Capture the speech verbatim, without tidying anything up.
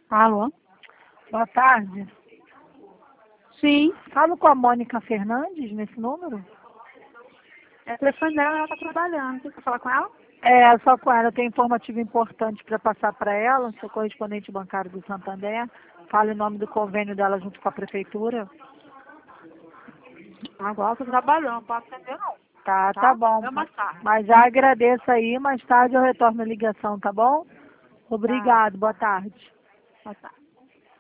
Alô? Boa tarde. Sim. Falo com a Mônica Fernandes nesse número? É o telefone dela, ela tá trabalhando. Você quer falar com ela? É, só com ela. Eu tenho informativo importante para passar para ela. Sou correspondente bancário do Santander. Falo em nome do convênio dela junto com a prefeitura. Agora eu tô trabalhando, não posso atender não. Tá, tá, Tá? bom. É mais tarde. Mas já agradeço aí. Mais tarde eu retorno a ligação, tá bom? Tá. Obrigado. Boa tarde. Boa tarde.